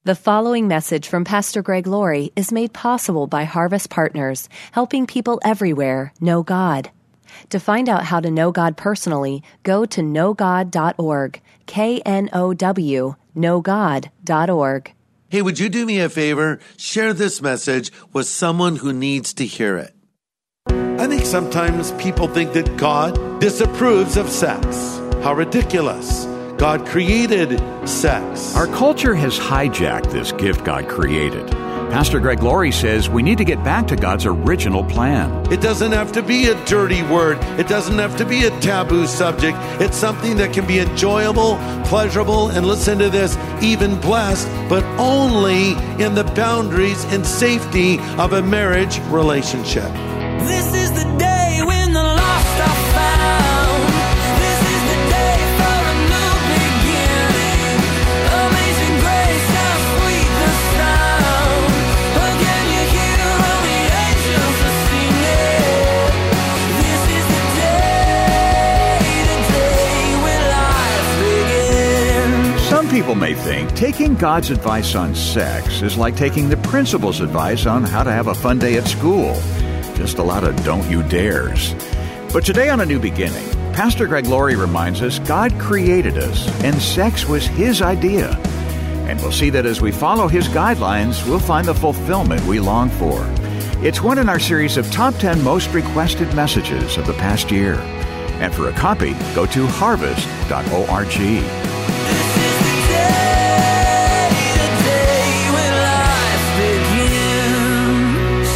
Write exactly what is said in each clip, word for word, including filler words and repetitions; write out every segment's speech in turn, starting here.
The following message from Pastor Greg Laurie is made possible by Harvest Partners, helping people everywhere know God. To find out how to know God personally, go to know god dot org, K N O W, know god dot org. Hey, would you do me a favor? Share this message with someone who needs to hear it. I think sometimes people think that God disapproves of sex. How ridiculous. God created sex. Our culture has hijacked this gift God created. Pastor Greg Laurie says we need to get back to God's original plan. It doesn't have to be a dirty word. It doesn't have to be a taboo subject. It's something that can be enjoyable, pleasurable, and listen to this, even blessed, but only in the boundaries and safety of a marriage relationship. This is the day when the lost are found. This is the day for a new beginning. Amazing grace, how sweet the sound. Again you hear all the angels are singing. This is the day, the day when life begins. Some people may think taking God's advice on sex is like taking the principal's advice on how to have a fun day at school. Just a lot of don't you dares. But today on A New Beginning, Pastor Greg Laurie reminds us God created us and sex was His idea. And we'll see that as we follow His guidelines, we'll find the fulfillment we long for. It's one in our series of top ten most requested messages of the past year. And for a copy, go to harvest dot org. This is the day, the day when life begins.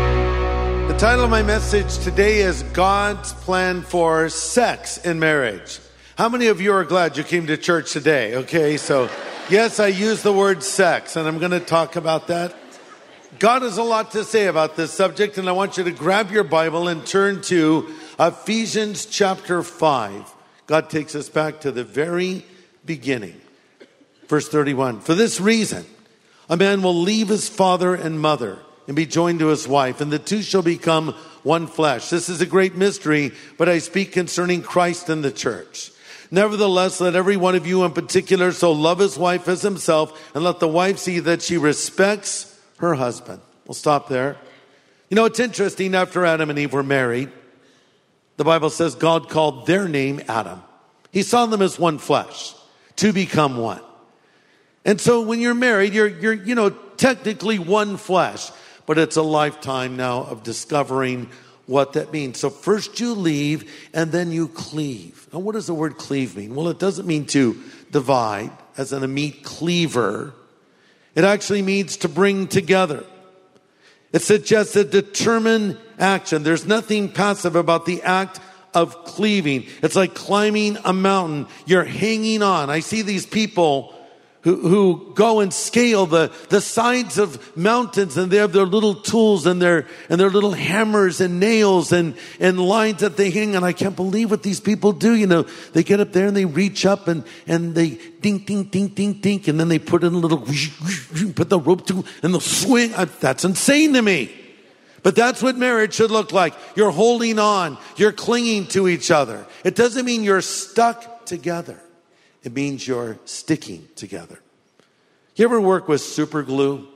The title of my message today is God's Plan for Sex in Marriage. How many of you are glad you came to church today? Okay, so yes, I use the word sex, and I'm going to talk about that. God has a lot to say about this subject, and I want you to grab your Bible and turn to Ephesians chapter five. God takes us back to the very beginning. Verse thirty-one. For this reason, a man will leave his father and mother and be joined to his wife, and the two shall become one flesh. This is a great mystery, but I speak concerning Christ and the church. Nevertheless, let every one of you in particular so love his wife as himself, and let the wife see that she respects her husband. We'll stop there. You know, it's interesting, after Adam and Eve were married, the Bible says God called their name Adam. He saw them as one flesh, to become one. And so when you're married, you're, you're, you know, technically one flesh. But it's a lifetime now of discovering what that means. So first you leave and then you cleave. Now what does the word cleave mean? Well, it doesn't mean to divide as in a meat cleaver. It actually means to bring together. It suggests a determined action. There's nothing passive about the act of cleaving. It's like climbing a mountain. You're hanging on. I see these people Who, who go and scale the, the sides of mountains, and they have their little tools and their, and their little hammers and nails and, and lines that they hang on. I can't believe what these people do. You know, they get up there and they reach up and, and they ding, ding, ding, ding, ding. And then they put in a little, put the rope to, and they'll swing. I, that's insane to me. But that's what marriage should look like. You're holding on. You're clinging to each other. It doesn't mean you're stuck together. It means you're sticking together. You ever work with super glue?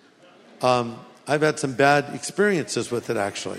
Um, I've had some bad experiences with it, actually.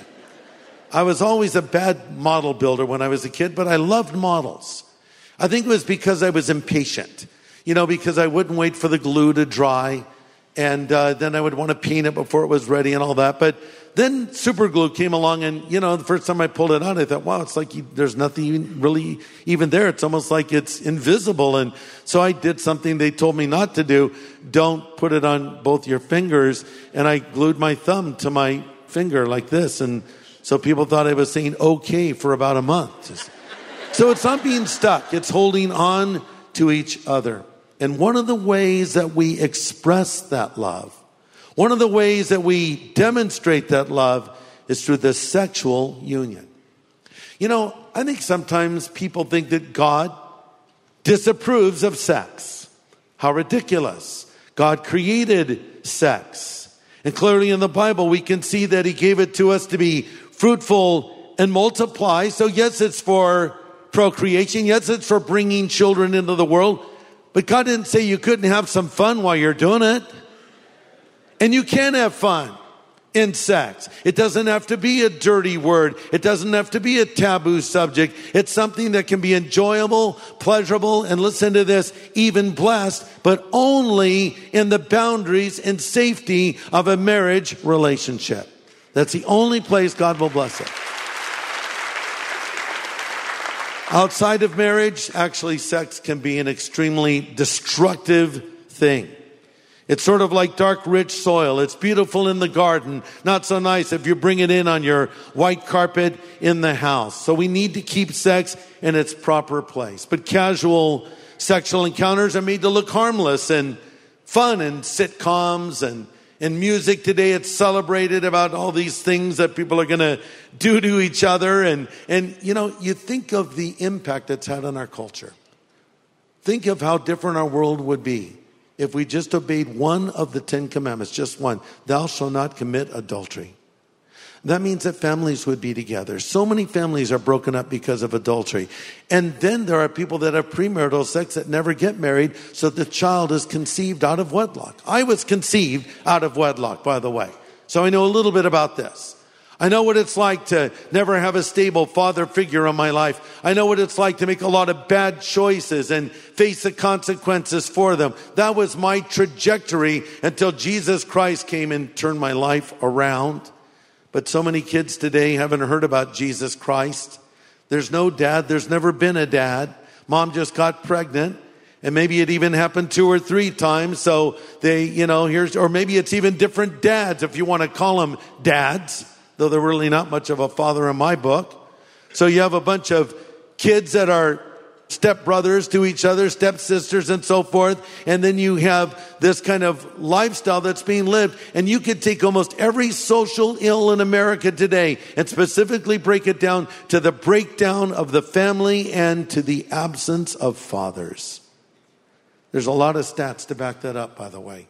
I was always a bad model builder when I was a kid, but I loved models. I think it was because I was impatient. You know, because I wouldn't wait for the glue to dry. And uh, then I would want to paint it before it was ready and all that. But then super glue came along, and, you know, the first time I pulled it out, I thought, wow, it's like you, there's nothing really even there. It's almost like it's invisible. And so I did something they told me not to do. Don't put it on both your fingers. And I glued my thumb to my finger like this. And so people thought I was saying okay for about a month. Just, so it's not being stuck. It's holding on to each other. And one of the ways that we express that love, one of the ways that we demonstrate that love is through the sexual union. You know, I think sometimes people think that God disapproves of sex. How ridiculous. God created sex. And clearly in the Bible, we can see that He gave it to us to be fruitful and multiply. So yes, it's for procreation. Yes, it's for bringing children into the world. But God didn't say you couldn't have some fun while you're doing it. And you can have fun in sex. It doesn't have to be a dirty word. It doesn't have to be a taboo subject. It's something that can be enjoyable, pleasurable, and listen to this, even blessed, but only in the boundaries and safety of a marriage relationship. That's the only place God will bless it. Outside of marriage, actually, sex can be an extremely destructive thing. It's sort of like dark, rich soil. It's beautiful in the garden, not so nice if you bring it in on your white carpet in the house. So we need to keep sex in its proper place. But casual sexual encounters are made to look harmless and fun in sitcoms and in music today. It's celebrated about all these things that people are going to do to each other. And, and, you know, you think of the impact it's had on our culture. Think of how different our world would be if we just obeyed one of the Ten Commandments, just one. Thou shalt not commit adultery. That means that families would be together. So many families are broken up because of adultery. And then there are people that have premarital sex that never get married, so the child is conceived out of wedlock. I was conceived out of wedlock, by the way. So I know a little bit about this. I know what it's like to never have a stable father figure in my life. I know what it's like to make a lot of bad choices and face the consequences for them. That was my trajectory until Jesus Christ came and turned my life around. But so many kids today haven't heard about Jesus Christ. There's no dad. There's never been a dad. Mom just got pregnant. And maybe it even happened two or three times. So they, you know, here's, or maybe it's even different dads, if you want to call them dads, though they're really not much of a father in my book. So you have a bunch of kids that are stepbrothers to each other, stepsisters and so forth. And then you have this kind of lifestyle that's being lived. And you could take almost every social ill in America today and specifically break it down to the breakdown of the family and to the absence of fathers. There's a lot of stats to back that up, by the way.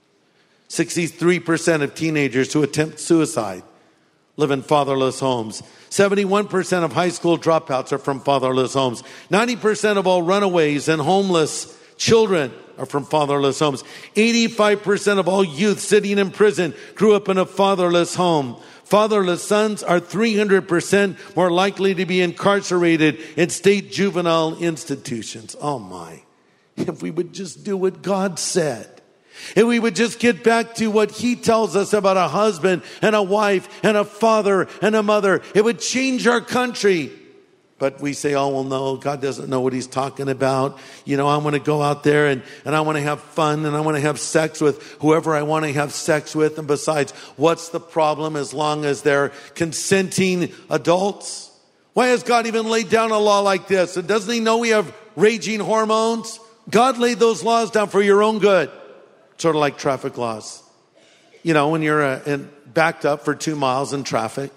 sixty-three percent of teenagers who attempt suicide live in fatherless homes. seventy-one percent of high school dropouts are from fatherless homes. ninety percent of all runaways and homeless children are from fatherless homes. eighty-five percent of all youth sitting in prison grew up in a fatherless home. Fatherless sons are three hundred percent more likely to be incarcerated in state juvenile institutions. Oh my. If we would just do what God said. If we would just get back to what He tells us about a husband and a wife and a father and a mother, it would change our country. But we say, oh, well, no, God doesn't know what He's talking about. You know, I want to go out there and, and I want to have fun and I want to have sex with whoever I want to have sex with. And besides, what's the problem as long as they're consenting adults? Why has God even laid down a law like this? And doesn't He know we have raging hormones? God laid those laws down for your own good. Sort of like traffic laws. You know, when you're uh, in, backed up for two miles in traffic,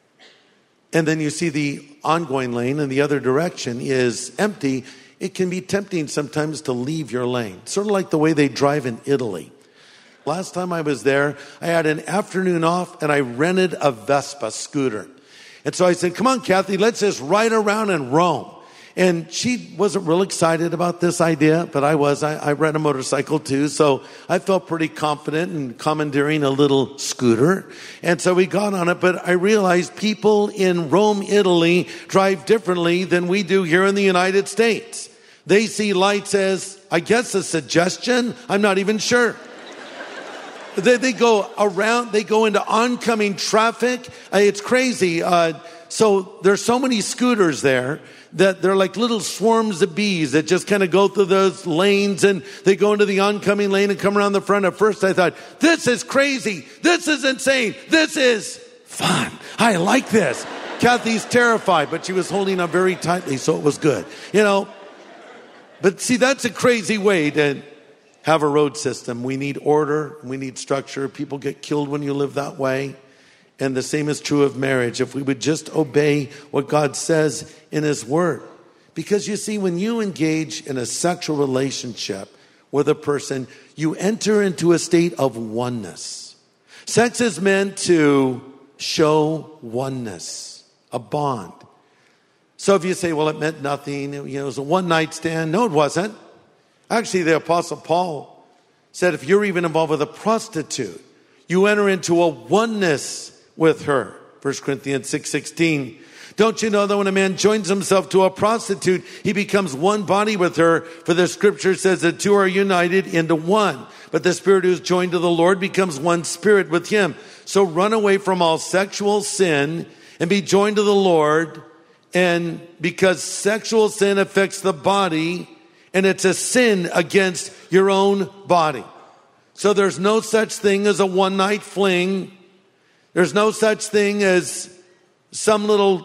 and then you see the ongoing lane in the other direction is empty, it can be tempting sometimes to leave your lane. Sort of like the way they drive in Italy. Last time I was there, I had an afternoon off, and I rented a Vespa scooter. And so I said, come on, Kathy, let's just ride around in Rome. And she wasn't real excited about this idea, but I was. I, I rent a motorcycle too, so I felt pretty confident in commandeering a little scooter. And so we got on it, but I realized people in Rome, Italy drive differently than we do here in the United States. They see lights as, I guess, a suggestion. I'm not even sure. they, they go around, they go into oncoming traffic. Uh, it's crazy. Uh, so there's so many scooters there that they're like little swarms of bees that just kind of go through those lanes, and they go into the oncoming lane and come around the front. At first I thought, this is crazy. This is insane. This is fun. I like this. Kathy's terrified, but she was holding on very tightly, so it was good. You know, but see, that's a crazy way to have a road system. We need order. We need structure. People get killed when you live that way. And the same is true of marriage. If we would just obey what God says in His Word. Because you see, when you engage in a sexual relationship with a person, you enter into a state of oneness. Sex is meant to show oneness, a bond. So if you say, well, it meant nothing, you know, it was a one-night stand. No, it wasn't. Actually, the Apostle Paul said if you're even involved with a prostitute, you enter into a oneness with her. First Corinthians six sixteen. Don't you know that when a man joins himself to a prostitute, he becomes one body with her? For the scripture says that two are united into one. But the spirit who is joined to the Lord becomes one spirit with him. So run away from all sexual sin and be joined to the Lord. And because sexual sin affects the body, and it's a sin against your own body. So there's no such thing as a one-night fling. There's no such thing as some little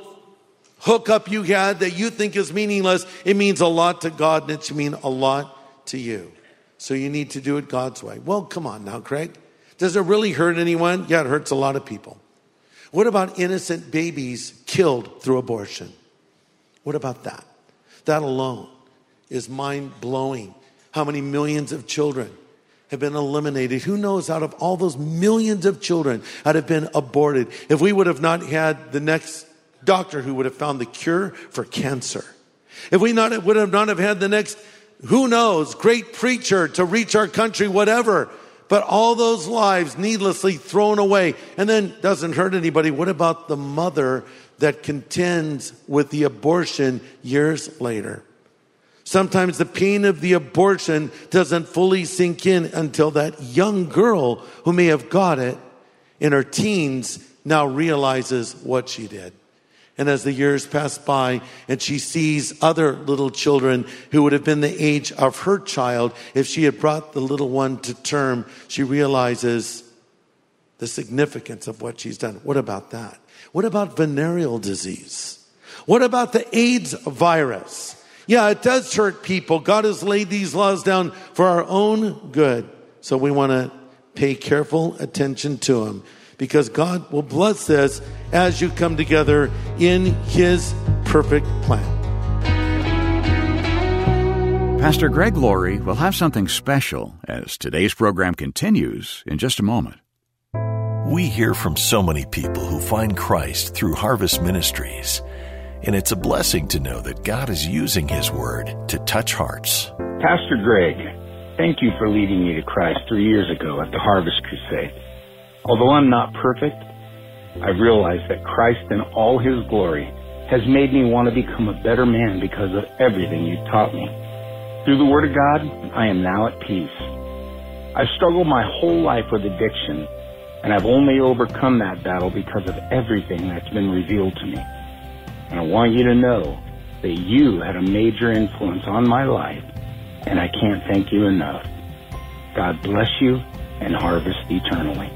hookup you had that you think is meaningless. It means a lot to God, and it should mean a lot to you. So you need to do it God's way. Well, come on now, Craig. Does it really hurt anyone? Yeah, it hurts a lot of people. What about innocent babies killed through abortion? What about that? That alone is mind-blowing. How many millions of children have been eliminated? Who knows, out of all those millions of children that have been aborted, if we would have not had the next doctor who would have found the cure for cancer, if we not would have not have had the next, who knows, great preacher to reach our country, whatever, but all those lives needlessly thrown away, and then doesn't hurt anybody. What about the mother that contends with the abortion years later? Sometimes the pain of the abortion doesn't fully sink in until that young girl who may have got it in her teens now realizes what she did. And as the years pass by and she sees other little children who would have been the age of her child, if she had brought the little one to term, she realizes the significance of what she's done. What about that? What about venereal disease? What about the AIDS virus? Yeah, it does hurt people. God has laid these laws down for our own good. So we want to pay careful attention to them, because God will bless this as you come together in His perfect plan. Pastor Greg Laurie will have something special as today's program continues in just a moment. We hear from so many people who find Christ through Harvest Ministries. And it's a blessing to know that God is using His Word to touch hearts. Pastor Greg, thank you for leading me to Christ three years ago at the Harvest Crusade. Although I'm not perfect, I've realized that Christ in all His glory has made me want to become a better man because of everything you taught me. Through the Word of God, I am now at peace. I've struggled my whole life with addiction, and I've only overcome that battle because of everything that's been revealed to me. And I want you to know that you had a major influence on my life, and I can't thank you enough. God bless you and harvest eternally.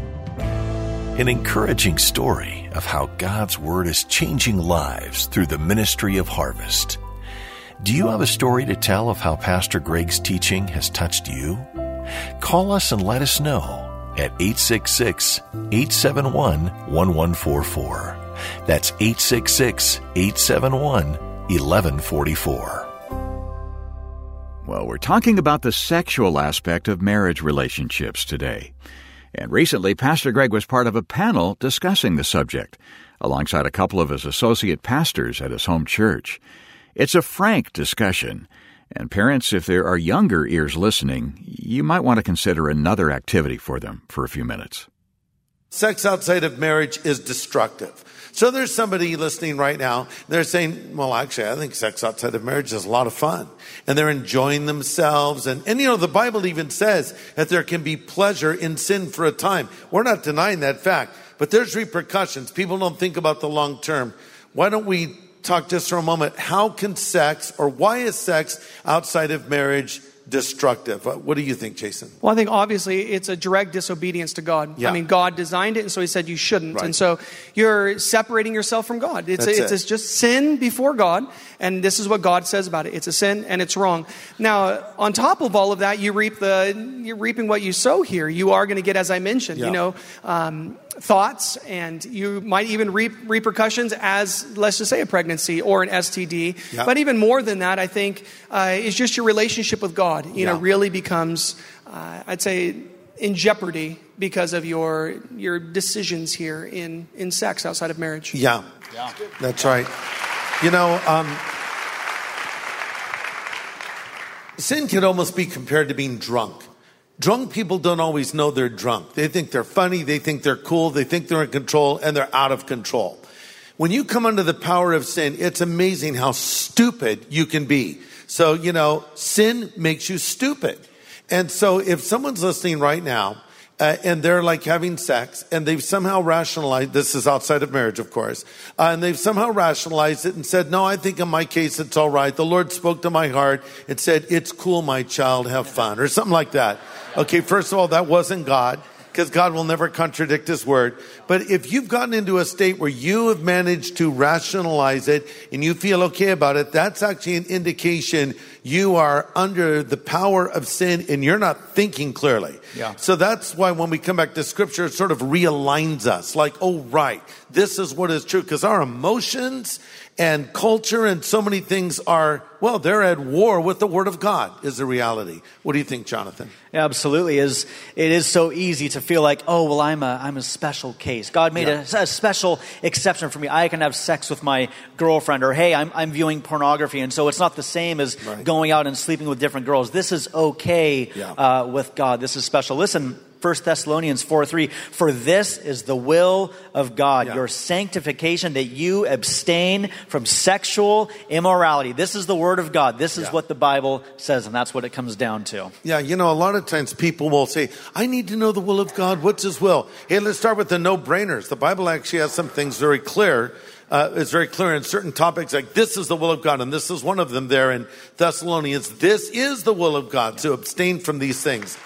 An encouraging story of how God's Word is changing lives through the ministry of Harvest. Do you have a story to tell of how Pastor Greg's teaching has touched you? Call us and let us know at eight six six, eight seven one, one one four four. That's eight six six, eight seven one, one one four four. Well, we're talking about the sexual aspect of marriage relationships today. And recently, Pastor Greg was part of a panel discussing the subject, alongside a couple of his associate pastors at his home church. It's a frank discussion, and parents, if there are younger ears listening, you might want to consider another activity for them for a few minutes. Sex outside of marriage is destructive. So there's somebody listening right now, they're saying, well, actually, I think sex outside of marriage is a lot of fun. And they're enjoying themselves. And, and you know, the Bible even says that there can be pleasure in sin for a time. We're not denying that fact. But there's repercussions. People don't think about the long term. Why don't we talk just for a moment? How can sex, or why is sex outside of marriage destructive? What do you think, Jason? Well, I think obviously it's a direct disobedience to God. Yeah. I mean, God designed it, and so He said you shouldn't. Right. And so you're separating yourself from God. It's, a, That's it's it. just sin before God, and this is what God says about it. It's a sin, and it's wrong. Now, on top of all of that, you reap the you're reaping what you sow here. You are going to get, as I mentioned, Yeah. you know, um, thoughts, and you might even reap repercussions as, let's just say, a pregnancy or an S T D. Yeah. But even more than that, I think, uh, is just your relationship with God. You know, Yeah. really becomes, uh, I'd say, in jeopardy because of your your decisions here in, in sex outside of marriage. Yeah, yeah. That's right. You know, um, Sin can almost be compared to being drunk. Drunk people don't always know they're drunk. They think they're funny, they think they're cool, they think they're in control, and they're out of control. When you come under the power of sin, it's amazing how stupid you can be. So, you know, sin makes you stupid. And so if someone's listening right now, uh, and they're like having sex, and they've somehow rationalized, this is outside of marriage, of course, uh, and they've somehow rationalized it and said, no, I think in my case it's all right. The Lord spoke to my heart and said, it's cool, my child, have fun, or something like that. Okay, first of all, that wasn't God, because God will never contradict his word. But if you've gotten into a state where you have managed to rationalize it and you feel okay about it, that's actually an indication you are under the power of sin and you're not thinking clearly. Yeah. So that's why when we come back to scripture, it sort of realigns us. Like, oh, right, this is what is true. Because our emotions and culture and so many things are, well, they're at war with the word of God is the reality. What do you think, Jonathan? Yeah, absolutely. Is it is so easy to feel like, oh, well, I'm a I'm a special case. God made Yeah. a, a special exception for me. I can have sex with my girlfriend, or hey, I'm I'm viewing pornography, and so it's not the same as Right. going out and sleeping with different girls. This is okay Yeah. uh, with God. This is special. Listen, First Thessalonians four three, for this is the will of God, Yeah. your sanctification, that you abstain from sexual immorality. This is the word of God. This is Yeah. what the Bible says, and that's what it comes down to. Yeah, you know, a lot of times people will say, I need to know the will of God. What's his will? Hey, let's start with the no-brainers. The Bible actually has some things very clear. Uh, it's very clear in certain topics, like this is the will of God, and this is one of them there in Thessalonians. This is the will of God, to abstain from these things.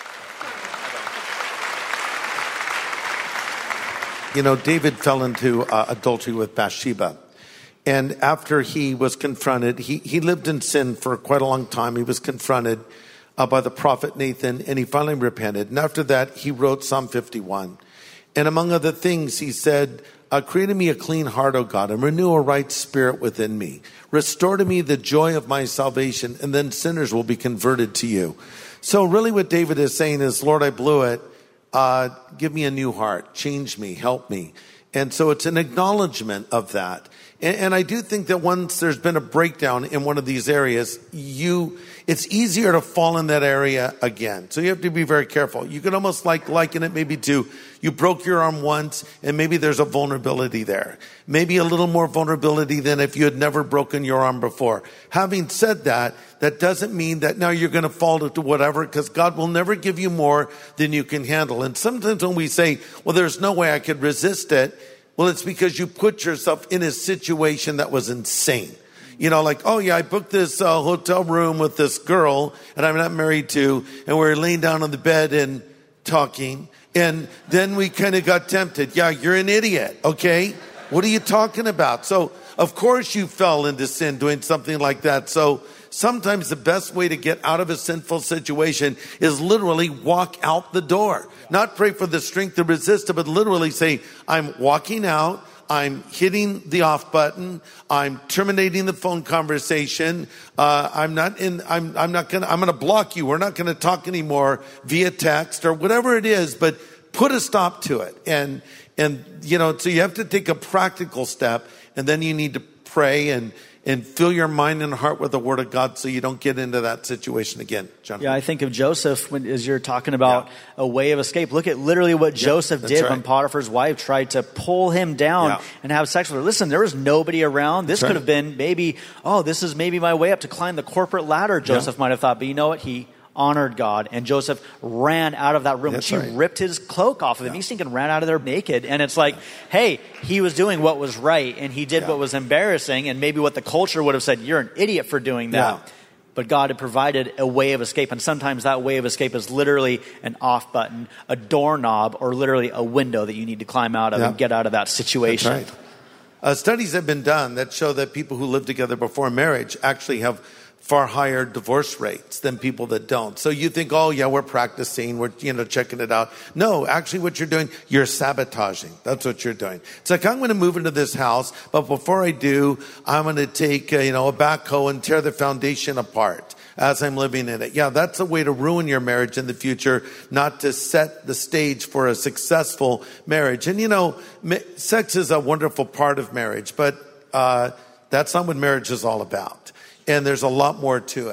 You know, David fell into uh, adultery with Bathsheba. And after he was confronted, he, he lived in sin for quite a long time. He was confronted uh, by the prophet Nathan, and he finally repented. And after that, he wrote Psalm fifty-one. And among other things, he said, uh, create in me a clean heart, O God, and renew a right spirit within me. Restore to me the joy of my salvation, and then sinners will be converted to you. So really what David is saying is, Lord, I blew it. Uh, give me a new heart, change me, help me. And so it's an acknowledgement of that. And, and I do think that once there's been a breakdown in one of these areas, you, it's easier to fall in that area again. So you have to be very careful. You can almost like liken it maybe to you broke your arm once and maybe there's a vulnerability there. Maybe a little more vulnerability than if you had never broken your arm before. Having said that, that doesn't mean that now you're going to fall into whatever, because God will never give you more than you can handle. And sometimes when we say, well, there's no way I could resist it, well, it's because you put yourself in a situation that was insane. You know, like, oh yeah, I booked this uh, hotel room with this girl and I'm not married to, and we're laying down on the bed and talking. And then we kind of got tempted. Yeah, you're an idiot. Okay. What are you talking about? So of course you fell into sin doing something like that. So sometimes the best way to get out of a sinful situation is literally walk out the door. Not pray for the strength to resist it, but literally say, I'm walking out. I'm hitting the off button. I'm terminating the phone conversation. Uh, I'm not in, I'm, I'm not gonna, I'm gonna block you. We're not gonna talk anymore via text or whatever it is, but put a stop to it. And, and, you know, so you have to take a practical step, and then you need to pray and, and fill your mind and heart with the word of God so you don't get into that situation again. Jonathan. Yeah, I think of Joseph when, as you're talking about yeah. a way of escape. Look at literally what yeah, Joseph did right. when Potiphar's wife tried to pull him down yeah. and have sex with her. Listen, there was nobody around. This that's could right. have been maybe, oh, this is maybe my way up to climb the corporate ladder, Joseph yeah. might have thought. But you know what? He honored God, and Joseph ran out of that room. That's she right. ripped his cloak off of him. Yeah. He's thinking ran out of there naked. And it's like, hey, he was doing what was right, and he did yeah. what was embarrassing, and maybe what the culture would have said, you're an idiot for doing that. Yeah. But God had provided a way of escape, and sometimes that way of escape is literally an off button, a doorknob, or literally a window that you need to climb out of yeah. and get out of that situation. That's right. Uh, studies have been done that show that people who live together before marriage actually have far higher divorce rates than people that don't. So you think, oh yeah, we're practicing, we're, you know, checking it out. No, actually what you're doing, you're sabotaging. That's what you're doing. It's like, I'm going to move into this house, but before I do, I'm going to take, uh, you know, a backhoe and tear the foundation apart as I'm living in it. Yeah, that's a way to ruin your marriage in the future, not to set the stage for a successful marriage. And you know, sex is a wonderful part of marriage, but uh, that's not what marriage is all about. And there's a lot more to it.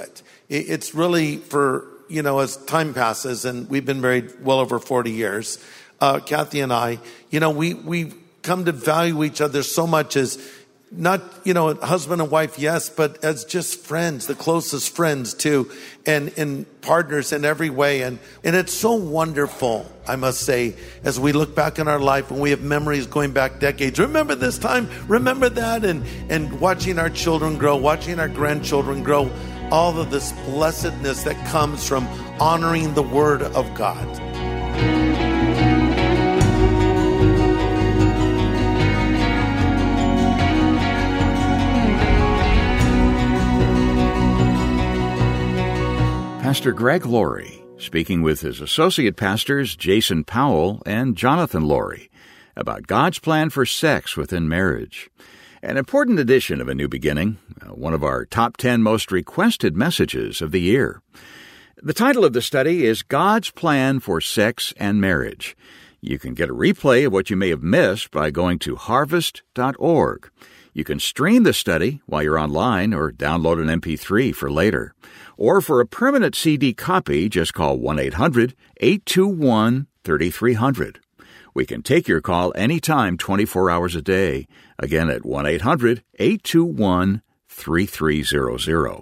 it's really for, you know, as time passes, and we've been married well over forty years, uh, Kathy and I, you know, we, we come to value each other so much as not, you know, husband and wife, yes, but as just friends, the closest friends too, and, and partners in every way. And, and it's so wonderful, I must say, as we look back in our life and we have memories going back decades. Remember this time, remember that, and, and watching our children grow, watching our grandchildren grow, all of this blessedness that comes from honoring the Word of God. Pastor Greg Laurie, speaking with his associate pastors Jason Powell and Jonathan Laurie about God's plan for sex within marriage. An important edition of A New Beginning, one of our top ten most requested messages of the year. The title of the study is God's Plan for Sex and Marriage. You can get a replay of what you may have missed by going to harvest dot org. You can stream the study while you're online or download an M P three for later. Or for a permanent C D copy, just call one eight hundred eight two one three three zero zero. We can take your call anytime, twenty-four hours a day. Again at one eight hundred eight two one three three zero zero.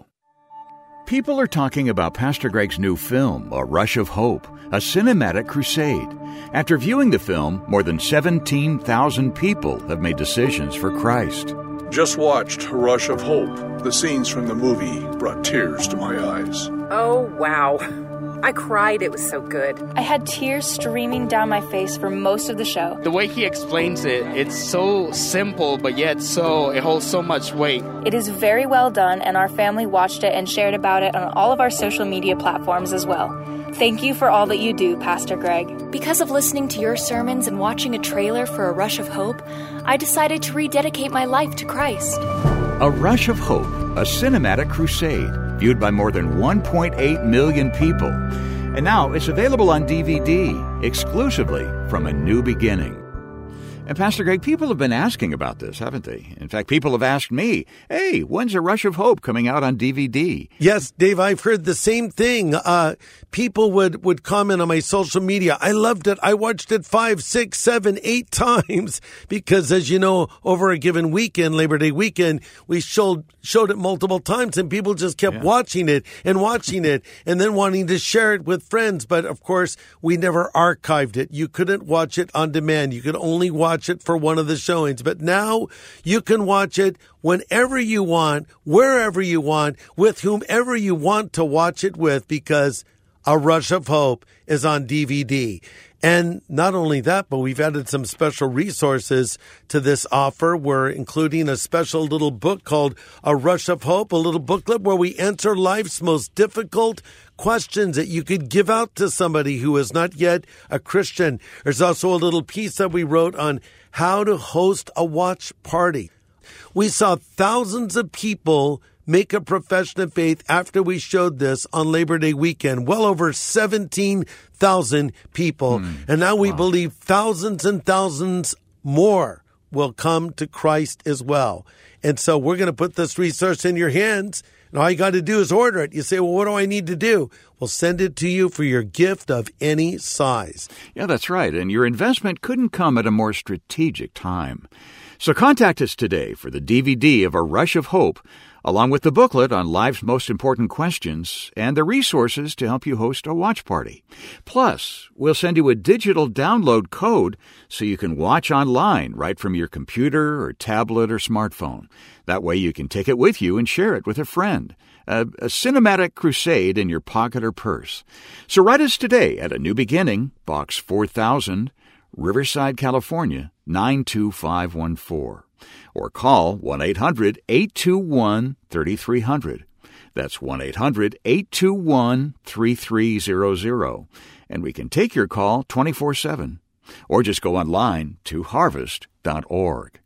People are talking about Pastor Greg's new film, A Rush of Hope, a cinematic crusade. After viewing the film, more than seventeen thousand people have made decisions for Christ. Just watched A Rush of Hope. The scenes from the movie brought tears to my eyes. Oh, wow. I cried. It was so good. I had tears streaming down my face for most of the show. The way he explains it, it's so simple, but yet so it holds so much weight. It is very well done, and our family watched it and shared about it on all of our social media platforms as well. Thank you for all that you do, Pastor Greg. Because of listening to your sermons and watching a trailer for A Rush of Hope, I decided to rededicate my life to Christ. A Rush of Hope, a cinematic crusade, viewed by more than one point eight million people. And now it's available on D V D, exclusively from A New Beginning. And Pastor Greg, people have been asking about this, haven't they? In fact, people have asked me, hey, when's A Rush of Hope coming out on D V D? Yes, Dave, I've heard the same thing. Uh, people would, would comment on my social media. I loved it. I watched it five, six, seven, eight times because, as you know, over a given weekend, Labor Day weekend, we showed showed it multiple times, and people just kept yeah. watching it and watching it and then wanting to share it with friends. But, of course, we never archived it. You couldn't watch it on demand. You could only watch it for one of the showings. But now you can watch it whenever you want, wherever you want, with whomever you want to watch it with, because A Rush of Hope is on D V D. And not only that, but we've added some special resources to this offer. We're including a special little book called A Rush of Hope, a little booklet where we answer life's most difficult questions that you could give out to somebody who is not yet a Christian. There's also a little piece that we wrote on how to host a watch party. We saw thousands of people make a profession of faith after we showed this on Labor Day weekend. Well over seventeen thousand people. Mm. And now we wow. believe thousands and thousands more will come to Christ as well. And so we're going to put this resource in your hands. And all you got to do is order it. You say, well, what do I need to do? We'll send it to you for your gift of any size. Yeah, that's right. And your investment couldn't come at a more strategic time. So contact us today for the D V D of A Rush of Hope, along with the booklet on life's most important questions and the resources to help you host a watch party. Plus, we'll send you a digital download code so you can watch online right from your computer or tablet or smartphone. That way you can take it with you and share it with a friend. A, a cinematic crusade in your pocket or purse. So write us today at A New Beginning, Box four thousand, Riverside, California, nine two five one four. Or call one eight hundred eight two one three three zero zero. That's one eight hundred eight two one three three zero zero. And we can take your call twenty-four seven. Or just go online to harvest dot org.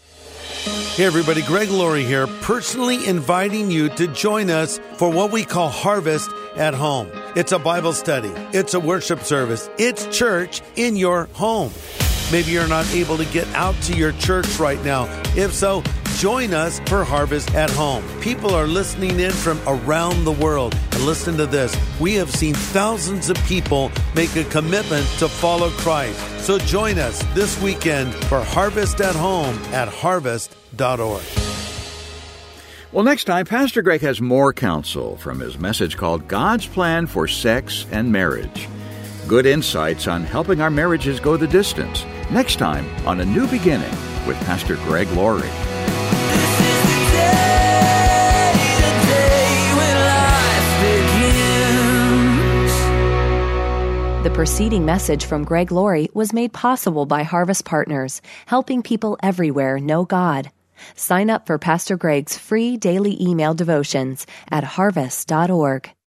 Hey everybody, Greg Laurie here, personally inviting you to join us for what we call Harvest at Home. It's a Bible study. It's a worship service. It's church in your home. Maybe you're not able to get out to your church right now. If so, join us for Harvest at Home. People are listening in from around the world. And listen to this. We have seen thousands of people make a commitment to follow Christ. So join us this weekend for Harvest at Home at harvest dot org. Well, next time, Pastor Greg has more counsel from his message called God's Plan for Sex and Marriage. Good insights on helping our marriages go the distance. Next time on A New Beginning with Pastor Greg Laurie. The preceding message from Greg Laurie was made possible by Harvest Partners, helping people everywhere know God. Sign up for Pastor Greg's free daily email devotions at harvest dot org.